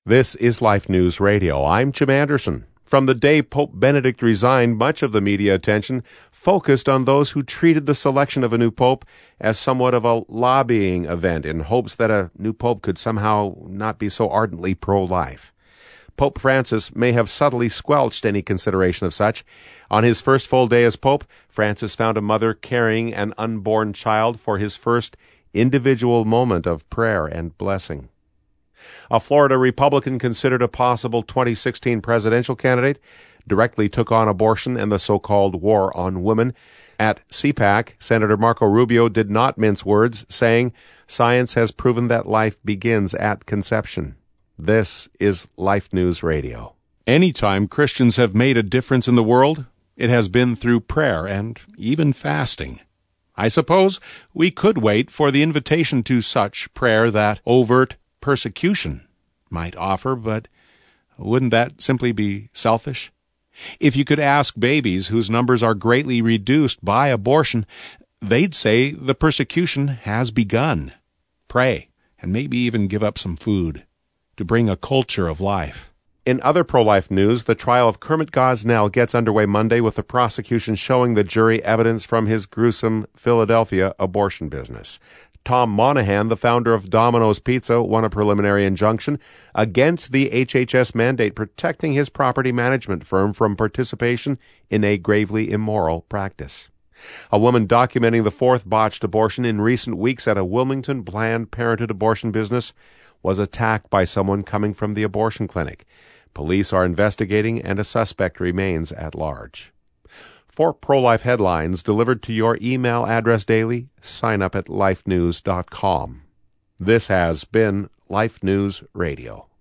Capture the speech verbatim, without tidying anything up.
This is Life News Radio. I'm Jim Anderson. From the day Pope Benedict resigned, much of the media attention focused on those who treated the selection of a new pope as somewhat of a lobbying event in hopes that a new pope could somehow not be so ardently pro-life. Pope Francis may have subtly squelched any consideration of such. On his first full day as pope, Francis found a mother carrying an unborn child for his first individual moment of prayer and blessing. A Florida Republican considered a possible twenty sixteen presidential candidate directly took on abortion and the so-called war on women. At C PAC, Senator Marco Rubio did not mince words, saying, "Science has proven that life begins at conception." This is Life News Radio. Anytime Christians have made a difference in the world, it has been through prayer and even fasting. I suppose we could wait for the invitation to such prayer that overt persecution might offer, but wouldn't that simply be selfish? If you could ask babies whose numbers are greatly reduced by abortion, they'd say the persecution has begun. Pray, and maybe even give up some food to bring a culture of life. In other pro-life news, the trial of Kermit Gosnell gets underway Monday with the prosecution showing the jury evidence from his gruesome Philadelphia abortion business. Tom Monahan, the founder of Domino's Pizza, won a preliminary injunction against the H H S mandate protecting his property management firm from participation in a gravely immoral practice. A woman documenting the fourth botched abortion in recent weeks at a Wilmington Planned Parenthood abortion business was attacked by someone coming from the abortion clinic. Police are investigating, and a suspect remains at large. For pro-life headlines delivered to your email address daily, sign up at life news dot com. This has been Life News Radio.